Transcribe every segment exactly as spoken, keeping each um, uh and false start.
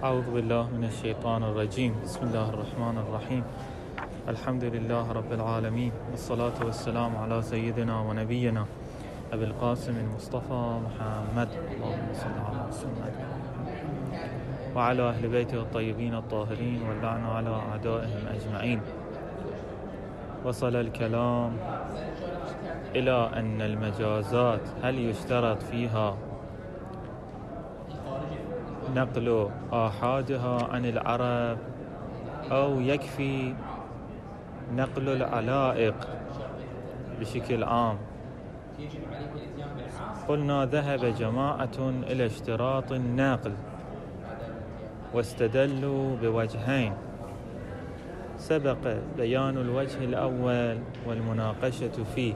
أعوذ بالله من الشيطان الرجيم. بسم الله الرحمن الرحيم. الحمد لله رب العالمين، والصلاة والسلام على سيدنا ونبينا أبي القاسم المصطفى محمد، اللهم صل على محمد وعلى أهل بيته الطيبين الطاهرين، واللعنة على أعدائهم أجمعين. وصل الكلام إلى أن المجازات هل يشترط فيها نقل آحادها عن العرب أو يكفي نقل العلائق بشكل عام؟ قلنا ذهب جماعة إلى اشتراط النقل واستدلوا بوجهين، سبق بيان الوجه الأول والمناقشة فيه.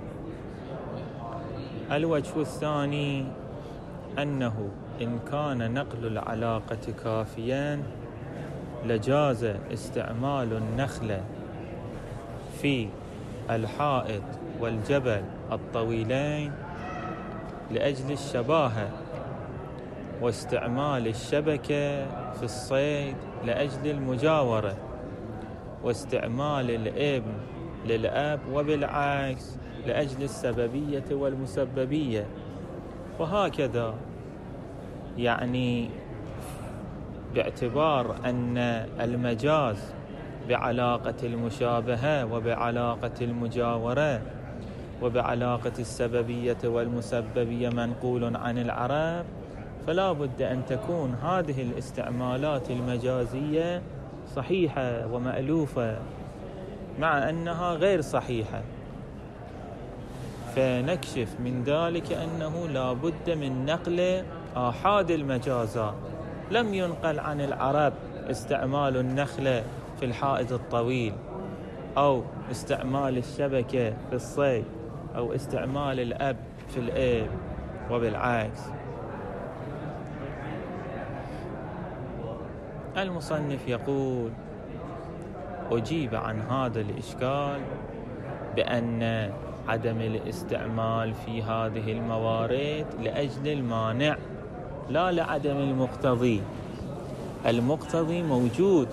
الوجه الثاني أنه إن كان نقل العلاقة كافيا لجاز استعمال النخل في الحائط والجبل الطويلين لأجل الشباهة، واستعمال الشبكة في الصيد لأجل المجاورة، واستعمال الابن للأب وبالعكس لأجل السببية والمسببية، وهكذا. يعني باعتبار أن المجاز بعلاقة المشابهة وبعلاقة المجاورة وبعلاقة السببية والمسببية منقول عن العرب، فلا بد أن تكون هذه الاستعمالات المجازية صحيحة ومألوفة، مع أنها غير صحيحة. فنكشف من ذلك أنه لا بد من نقل آحاد المجازات. لم ينقل عن العرب استعمال النخل في الحائط الطويل، أو استعمال الشبكة في الصيد، أو استعمال الأب في الإب وبالعكس. المصنف يقول: أجيب عن هذا الإشكال بأن عدم الاستعمال في هذه الموارد لأجل المانع، لا لعدم المقتضي. المقتضي موجود،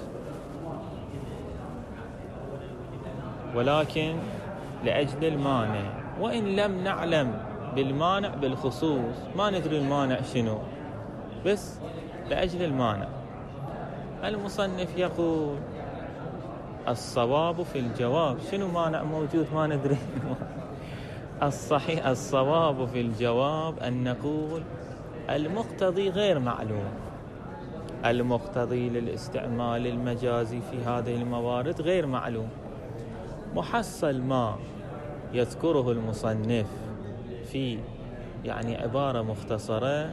ولكن لأجل المانع، وإن لم نعلم بالمانع بالخصوص، ما ندري المانع شنو، بس لأجل المانع. المصنف يقول: الصواب في الجواب. شنو مانع موجود ما ندري؟ الصحيح الصواب في الجواب أن نقول المقتضي غير معلوم. المقتضي للاستعمال المجازي في هذه الموارد غير معلوم. محصل ما يذكره المصنف في يعني عبارة مختصرة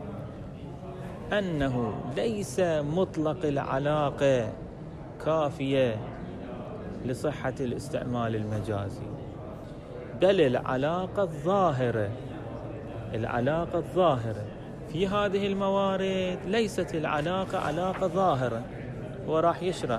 أنه ليس مطلق العلاقة كافية لصحة الاستعمال المجازي، بل العلاقة الظاهرة العلاقة الظاهرة في هذه الموارد ليست العلاقة علاقة ظاهرة، وراح يشرح.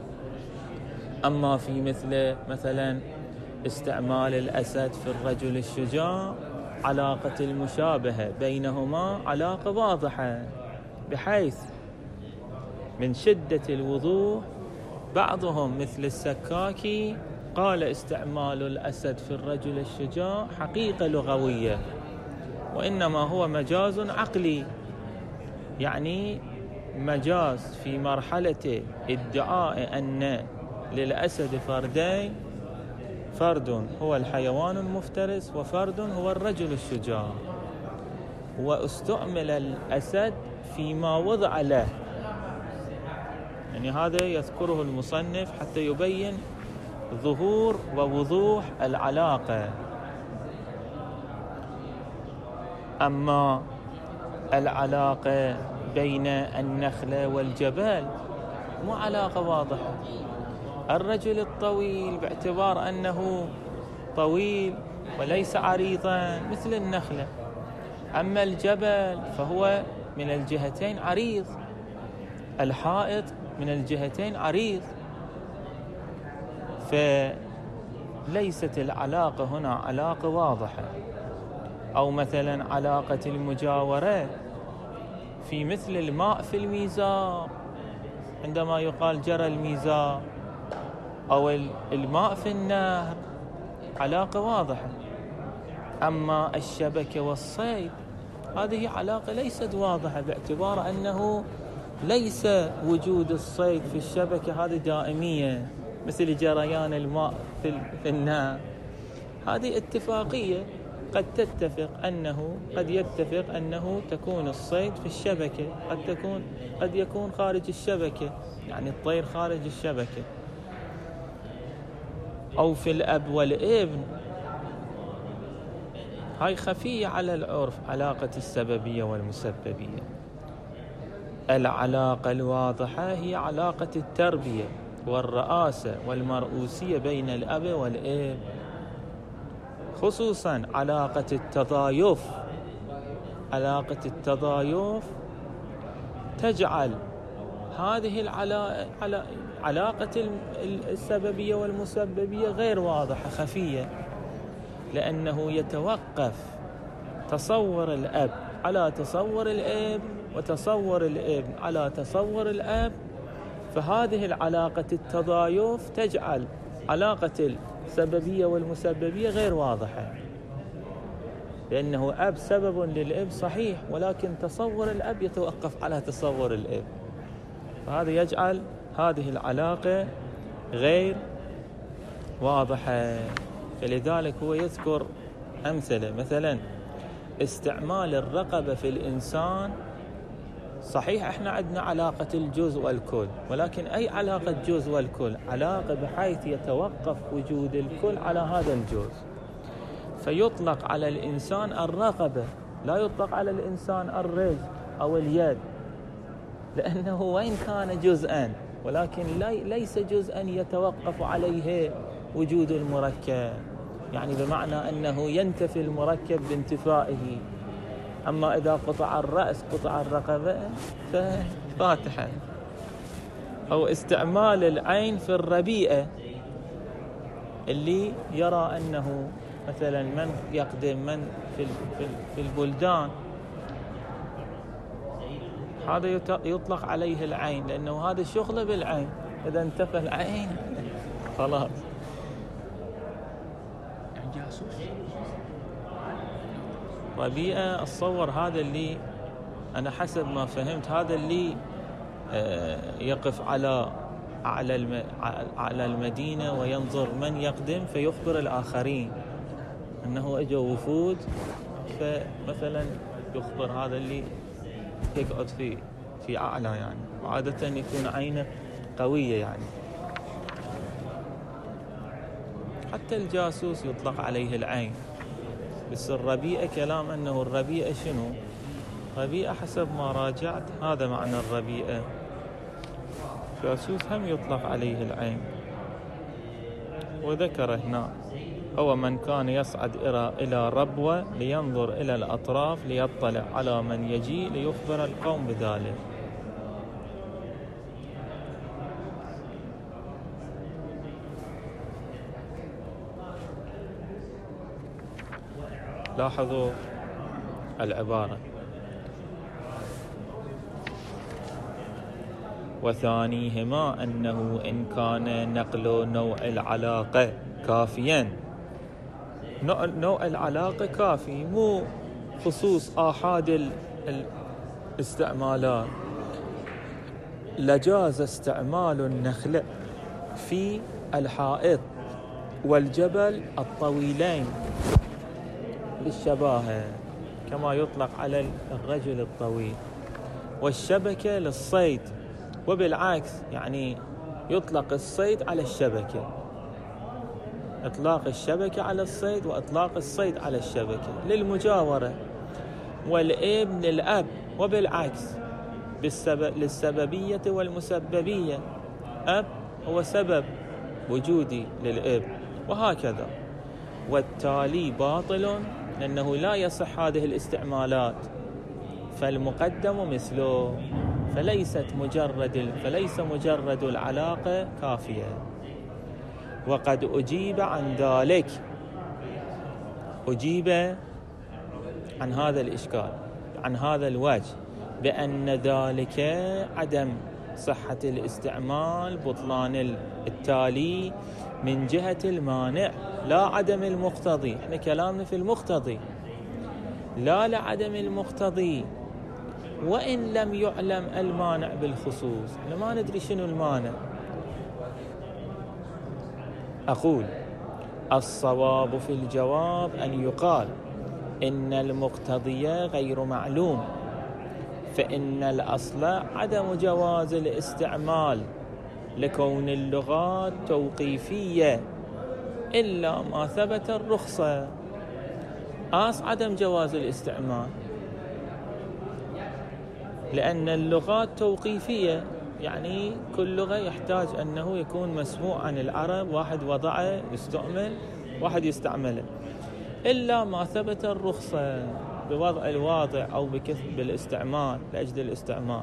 أما في مثل مثلا استعمال الأسد في الرجل الشجاع، علاقة المشابهة بينهما علاقة واضحة، بحيث من شدة الوضوح بعضهم مثل السكاكي قال استعمال الأسد في الرجل الشجاع حقيقة لغوية، وإنما هو مجاز عقلي، يعني مجاز في مرحلة ادعاء أن للأسد فردين، فرد هو الحيوان المفترس وفرد هو الرجل الشجاع، واستعمل الأسد فيما وضع له. يعني هذا يذكره المصنف حتى يبين ظهور ووضوح العلاقة. أما العلاقة بين النخل والجبل مو علاقة واضحة. الرجل الطويل باعتبار أنه طويل وليس عريضا مثل النخلة، أما الجبل فهو من الجهتين عريض، الحائط من الجهتين عريض، فليست العلاقة هنا علاقة واضحة. أو مثلا علاقة المجاورة في مثل الماء في الميزاب، عندما يقال جرى الميزاب، أو الماء في النهر، علاقة واضحة. أما الشبكة والصيد هذه علاقة ليست واضحة، باعتبار أنه ليس وجود الصيد في الشبكة هذه دائمية مثل جريان الماء في النهر. هذه اتفاقية، قد تتفق أنه قد يتفق أنه تكون الصيد في الشبكة، قد تكون قد يكون خارج الشبكة، يعني الطير خارج الشبكة، أو في الأب والابن. هاي خفية على العرف، علاقة السببية والمسببية. العلاقة الواضحة هي علاقة التربية والرئاسة والمرؤوسية بين الأب والابن، خصوصا علاقة التضايف. علاقة التضايف تجعل هذه العلاقة علاقة السببية والمسببية غير واضحة، خفية، لأنه يتوقف تصور الأب على تصور الابن، وتصور الابن على تصور الأب. فهذه العلاقة التضايف تجعل علاقة السببية والمسببية غير واضحة، لأنه أب سبب للأب صحيح، ولكن تصور الأب يتوقف على تصور الأب، فهذا يجعل هذه العلاقة غير واضحة. فلذلك هو يذكر أمثلة، مثلا استعمال الرقبة في الإنسان. صحيح احنا عندنا علاقة الجزء والكل، ولكن أي علاقة جزء والكل؟ علاقة بحيث يتوقف وجود الكل على هذا الجزء، فيطلق على الإنسان الرقبة، لا يطلق على الإنسان الرجل أو اليد، لأنه وإن كان جزءا ولكن ليس جزءا يتوقف عليه وجود المركب، يعني بمعنى أنه ينتفي المركب بانتفائه. أما إذا قطع الرأس قطع الرقبة ففاتحة. أو استعمال العين في الربيئة، اللي يرى أنه مثلا من يقدم من في البلدان، هذا يطلق عليه العين، لأنه هذا شغله بالعين، إذا انتفى العين خلاص. ربيئة أتصور هذا اللي أنا حسب ما فهمت، هذا اللي يقف على على على المدينة وينظر من يقدم فيخبر الآخرين أنه أجوا وفود، فمثلا يخبر هذا اللي يقعد في في أعلى، يعني وعادة يكون عينه قوية يعني. حتى الجاسوس يطلق عليه العين، بس الربيئة كلام أنه الربيئة شنو؟ ربيئة حسب ما راجعت هذا معنى الربيئة. جاسوس هم يطلق عليه العين. وذكر هنا هو من كان يصعد إلى ربوة لينظر إلى الأطراف ليطلع على من يجي ليخبر القوم بذلك. لاحظوا العبارة: وثانيهما أنه إن كان نقل نوع العلاقة كافيا، نوع العلاقة كافي، مو خصوص آحاد الاستعمالات، لجاز استعمال النخل في الحائط والجبل الطويلين للشباهة، كما يطلق على الرجل الطويل، والشبكة للصيد، وبالعكس يعني يطلق الصيد على الشبكة، إطلاق الشبكة على الصيد وإطلاق الصيد على الشبكة للمجاورة، والابن للأب، وبالعكس بالسبب للسببية والمسببية، أب هو سبب وجودي للابن، وهكذا. والتالي باطل، لأنه لا يصح هذه الاستعمالات، فالمقدم مثله، فليست مجرد فليس مجرد العلاقة كافية. وقد أجيب عن ذلك، أجيب عن هذا الإشكال، عن هذا الوجه، بأن ذلك عدم صحة الاستعمال، بطلان التالي من جهة المانع لا عدم المقتضي. احنا كلامنا في المقتضي لا لعدم المقتضي، وإن لم يعلم المانع بالخصوص. احنا ما ندري شنو المانع. أقول الصواب في الجواب أن يقال إن المقتضي غير معلوم، فإن الأصل عدم جواز الاستعمال لكون اللغات توقيفية إلا ما ثبت الرخصة. أصل عدم جواز الاستعمال لأن اللغات توقيفية، يعني كل لغة يحتاج أنه يكون مسموع عن العرب، واحد وضعه يستعمل واحد يستعمله، إلا ما ثبت الرخصة بوضع الواضع أو بكثب بالاستعمال لأجل الاستعمال.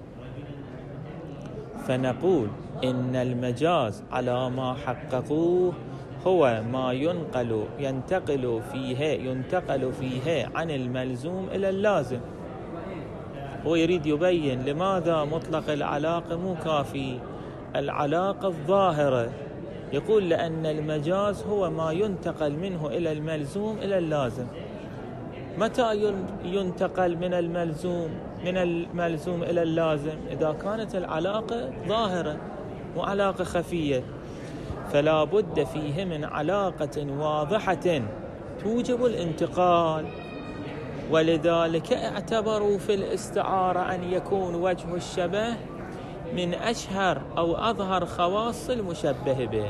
فنقول إن المجاز على ما حققوه هو ما ينقل ينتقل فيه ينتقل فيه عن الملزوم إلى اللازم. هو يريد يبين لماذا مطلق العلاقة مو كافي، العلاقة الظاهرة. يقول لأن المجاز هو ما ينتقل منه إلى الملزوم إلى اللازم. متى ينتقل من الملزوم من الملزوم إلى اللازم؟ إذا كانت العلاقة ظاهرة وعلاقة خفية، فلا بد فيه من علاقة واضحة توجب الانتقال. ولذلك اعتبروا في الاستعارة أن يكون وجه الشبه من أشهر أو أظهر خواص المشبه به.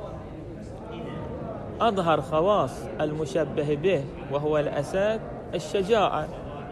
أظهر خواص المشبه به وهو الأسد الشجاعة،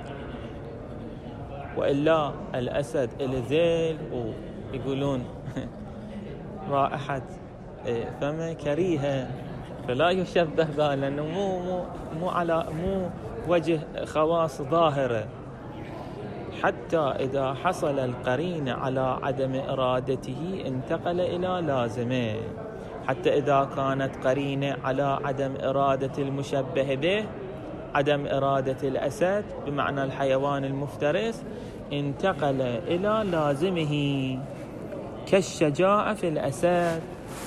وإلا الأسد الذيل ويقولون رائحة فمه كريهة، فلا يشبه به لأنه مو مو مو على مو وجه خواص ظاهرة. حتى إذا حصل القرين على عدم إرادته انتقل إلى لازمه. حتى إذا كانت قرينة على عدم إرادة المشبه به، عدم إرادة الأسد بمعنى الحيوان المفترس، انتقل إلى لازمه كالشجاعة في الأسد.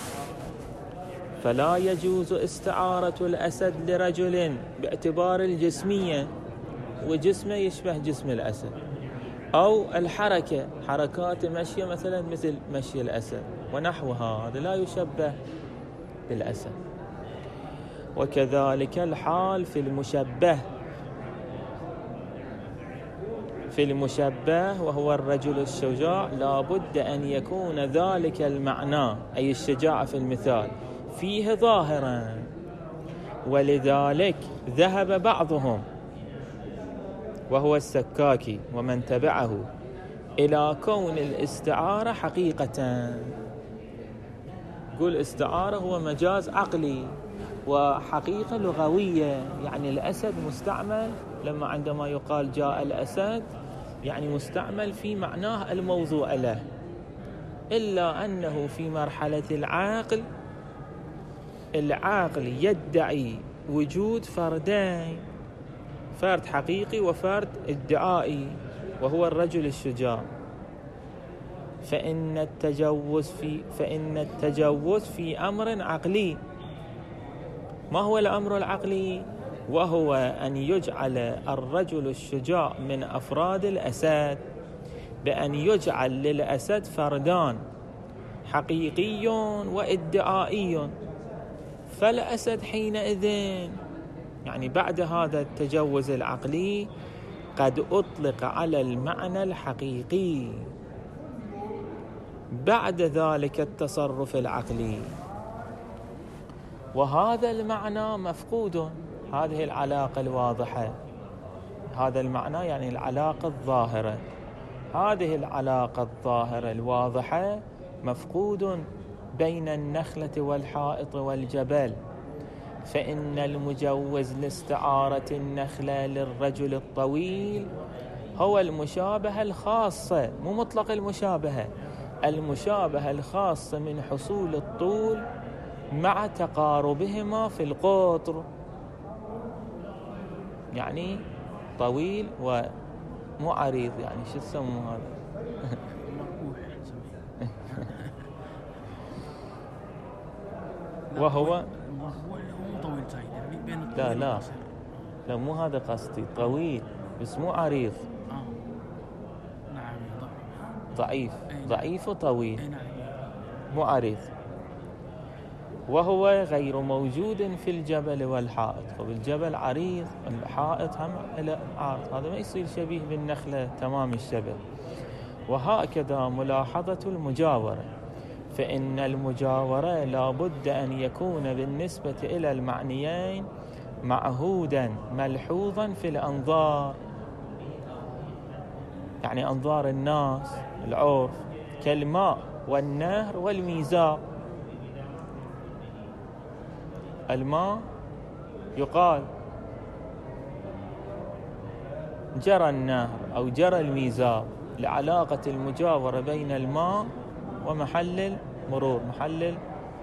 فلا يجوز استعارة الأسد لرجل باعتبار الجسمية وجسمه يشبه جسم الأسد، أو الحركة حركات مشية مثلا مثل مشي الأسد ونحوها، هذا لا يشبه بالأسد. وكذلك الحال في المشبه في المشبه وهو الرجل الشجاع، لا بد أن يكون ذلك المعنى أي الشجاعة في المثال فيه ظاهرا. ولذلك ذهب بعضهم وهو السكاكي ومن تبعه إلى كون الاستعارة حقيقة. يقول استعارة هو مجاز عقلي وحقيقة لغوية، يعني الأسد مستعمل لما عندما يقال جاء الأسد يعني مستعمل في معناه الموضوع له، إلا أنه في مرحلة العقل العقل يدعي وجود فردين، فرد حقيقي وفرد ادعائي وهو الرجل الشجاع. فإن التجوز في فإن التجوز في أمر عقلي. ما هو الأمر العقلي؟ وهو أن يجعل الرجل الشجاع من أفراد الأسد، بأن يجعل للأسد فردان حقيقي وادعائي. فالأسد حينئذ يعني بعد هذا التجوز العقلي قد أطلق على المعنى الحقيقي بعد ذلك التصرف العقلي، وهذا المعنى مفقود. هذه العلاقة الواضحة، هذا المعنى يعني العلاقة الظاهرة، هذه العلاقة الظاهرة الواضحة مفقود بين النخلة والحائط والجبل. فإن المجوز لاستعارة النخلة للرجل الطويل هو المشابهة الخاصة، مو مطلق المشابهة، المشابهة الخاصة من حصول الطول مع تقاربهما في القطر، يعني طويل مو عريض، يعني شو تسموه هذا؟ وهو لا لا لا مو هذا قصدي، طويل بس مو عريض. آه. نعم ضعيف. ضعيف وطويل. نعم. مو عريض. وهو غير موجود في الجبل والحائط. فبالجبل عريض، الحائط هم له عرض، هذا ما يصير شبيه بالنخلة تمام الشبه. وهكذا ملاحظة المجاورة، فإن المجاورة لا بد أن يكون بالنسبة إلى المعنيين معهودا ملحوظا في الأنظار، يعني أنظار الناس العرف، كالماء والنهر والميزاب. الماء يقال جرى النهر أو جرى الميزاب لعلاقة المجاورة بين الماء ومحل المرور، محل.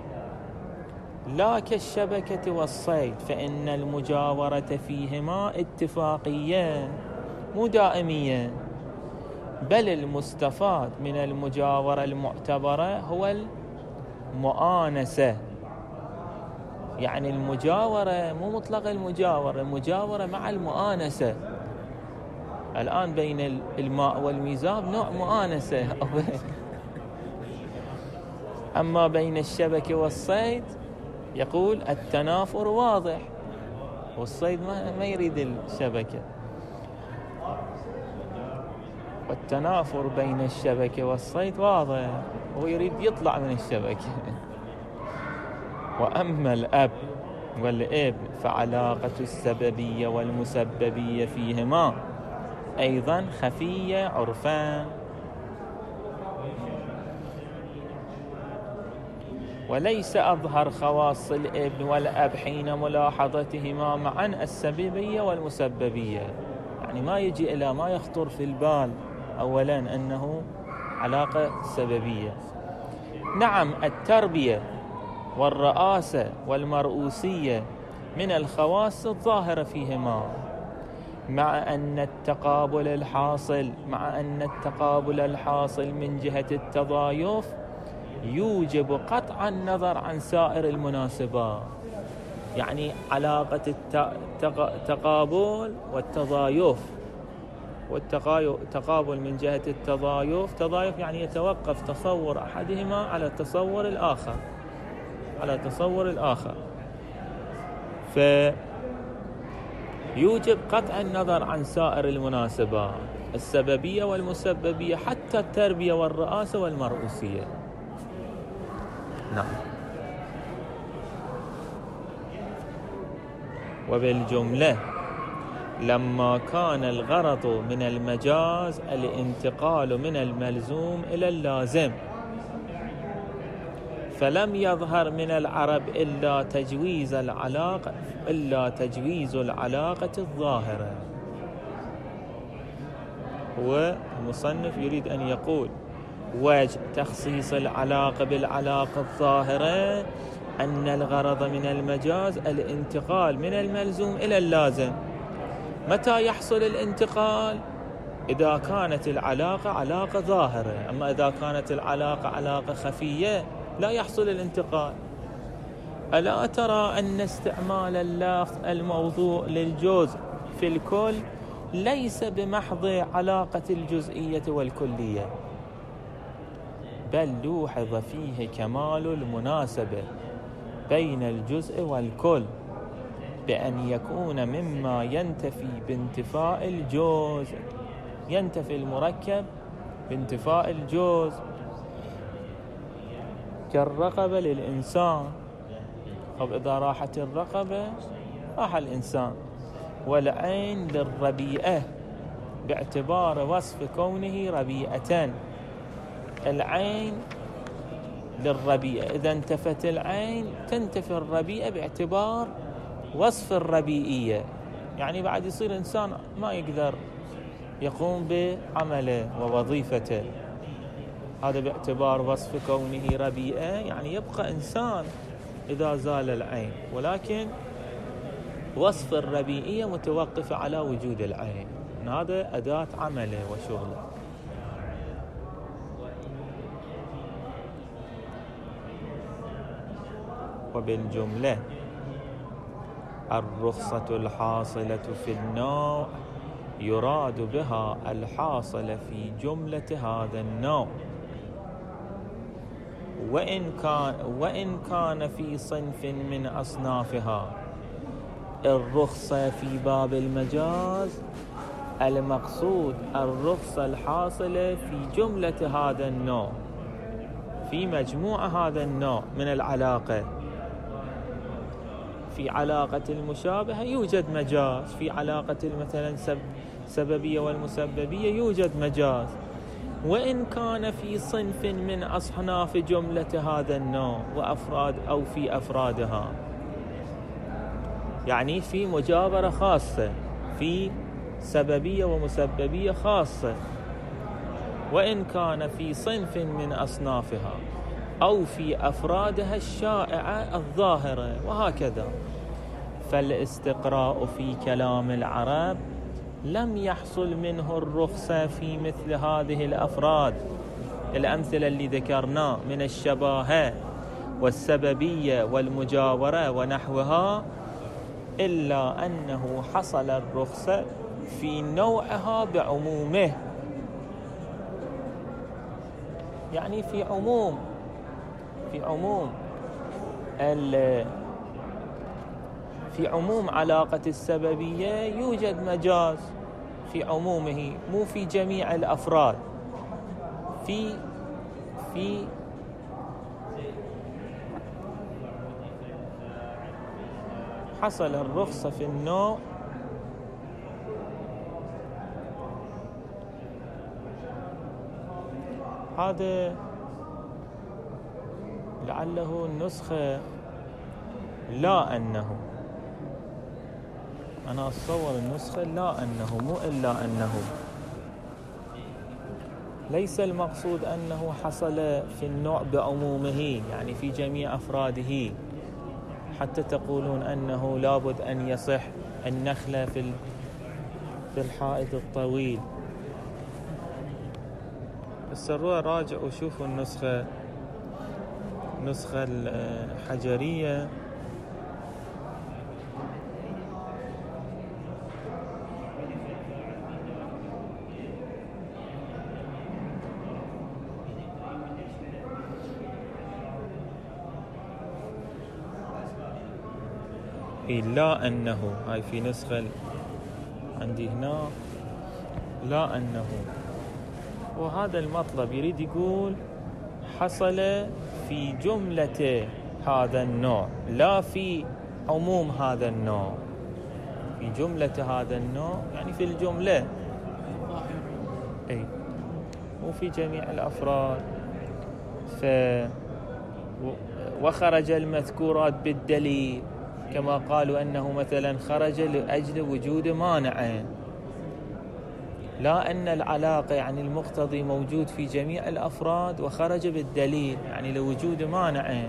لا كالشبكة والصيد، فإن المجاورة فيهما اتفاقية مو دائمية، بل المستفاد من المجاورة المعتبرة هو المؤانسة. يعني المجاورة مو مطلق المجاورة، المجاورة مع المؤانسة. الآن بين الماء والميزاب نوع مؤانسة. أما بين الشبكة والصيد يقول التنافر واضح، والصيد ما يريد الشبكة. والتنافر بين الشبكة والصيد واضح، هو يريد يطلع من الشبكة. وأما الأب والابن فعلاقة السببية والمسببية فيهما أيضا خفية عرفان، وليس أظهر خواص الابن والأب حين ملاحظتهما معا السببية والمسببية. يعني ما يجي إلى ما يخطر في البال أولا أنه علاقة سببية. نعم التربية والرئاسة والمرؤوسية من الخواص الظاهرة فيهما، مع أن التقابل الحاصل مع أن التقابل الحاصل من جهة التضايف يوجب قطع النظر عن سائر المناسبات. يعني علاقة التقابل والتضايف، والتقابل من جهة التضايف، تضايف يعني يتوقف تصور أحدهما على تصور الآخر على تصور الآخر فيوجب قطع النظر عن سائر المناسبات السببية والمسببية، حتى التربية والرئاسة والمرؤوسية. نعم. وبالجملة لما كان الغرض من المجاز الانتقال من الملزوم إلى اللازم، فلم يظهر من العرب إلا تجويز العلاقة إلا تجويز العلاقة الظاهرة. هو المصنف يريد أن يقول وجه تخصيص العلاقة بالعلاقة الظاهرة أن الغرض من المجاز الانتقال من الملزوم إلى اللازم. متى يحصل الانتقال؟ إذا كانت العلاقة علاقة ظاهرة. أما إذا كانت العلاقة علاقة خفية لا يحصل الانتقال. ألا ترى أن استعمال اللفظ الموضوع للجزء في الكل ليس بمحض علاقة الجزئية والكلية، بل لوحظ فيه كمال المناسبة بين الجزء والكل، بأن يكون مما ينتفي بانتفاء الجزء، ينتفي المركب بانتفاء الجزء، كالرقبة للإنسان. طب إذا راحت الرقبة راح الإنسان. والعين للربيئة باعتبار وصف كونه ربيئة. العين للربيئة، إذا انتفت العين تنتفي الربيئة باعتبار وصف الربيئية. يعني بعد يصير إنسان ما يقدر يقوم بعمله ووظيفته، هذا باعتبار وصف كونه ربيئة. يعني يبقى إنسان إذا زال العين، ولكن وصف الربيئية متوقف على وجود العين. هذا أداة عمله وشغله. وبالجملة الرخصة الحاصلة في النوع يراد بها الحاصل في جملة هذا النوع، وإن كان وإن كان في صنف من أصنافها. الرخصة في باب المجاز المقصود الرخصة الحاصلة في جملة هذا النوع، في مجموعة هذا النوع من العلاقة. في علاقة المشابهة يوجد مجاز، في علاقة مثلا سببية والمسببية يوجد مجاز، وإن كان في صنف من أصناف جملة هذا النوع وأفراد أو في أفرادها، يعني في مجابرة خاصة، في سببية ومسببية خاصة، وإن كان في صنف من أصنافها أو في أفرادها الشائعة الظاهرة، وهكذا. فالاستقراء في كلام العرب لم يحصل منه الرخصة في مثل هذه الأفراد، الأمثلة اللي ذكرنا من الشباهة والسببية والمجاورة ونحوها، إلا أنه حصل الرخصة في نوعها بعمومه، يعني في عموم في عموم في عموم علاقة السببية يوجد مجاز في عمومه، مو في جميع الأفراد. في في حصل الرخصة في النوع هذا لعله النسخة لا أنه، أنا أتصور النسخة لا أنه، مو إلا أنه. ليس المقصود أنه حصل في النوع بعمومه، يعني في جميع أفراده، حتى تقولون أنه لابد أن يصح النخلة في في الحائط الطويل. بس راجعوا وشوفوا النسخة النسخة الحجرية، لا أنه، هاي في نسخة عندي هنا لا أنه، وهذا المطلب يريد يقول حصل في جملة هذا النوع، لا في عموم هذا النوع، في جملة هذا النوع يعني في الجملة، أي مو في جميع الأفراد. ف وخرج المذكورات بالدليل، كما قالوا أنه مثلا خرج لأجل وجود مانع، لا أن العلاقة يعني المقتضي موجود في جميع الأفراد وخرج بالدليل يعني لوجود مانع.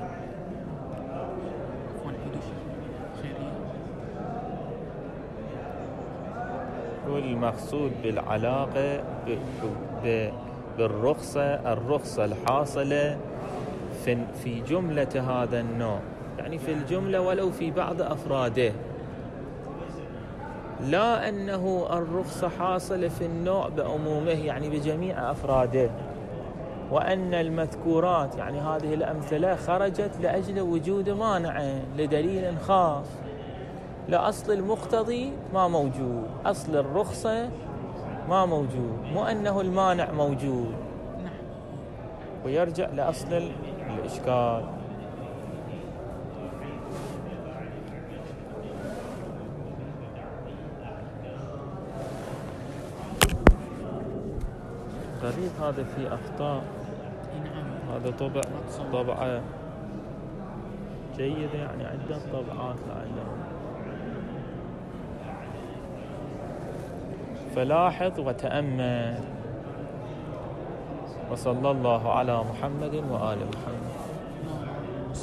والمقصود بالعلاقة بالرخصة الرخصة الحاصلة في جملة هذا النوع، يعني في الجملة ولو في بعض أفراده، لا أنه الرخصة حاصلة في النوع بعمومه يعني بجميع أفراده، وأن المذكورات يعني هذه الأمثلة خرجت لأجل وجود مانع لدليل خاص، لا أصل المقتضي ما موجود، أصل الرخصة ما موجود، مو أنه المانع موجود. ويرجع لأصل الإشكال. غريب هذا فيه أخطاء. هذا طبع طبعة جيدة، يعني عدة طبعات لعلهم. فلاحظ وتأمل. وصلى الله على محمد وآل محمد.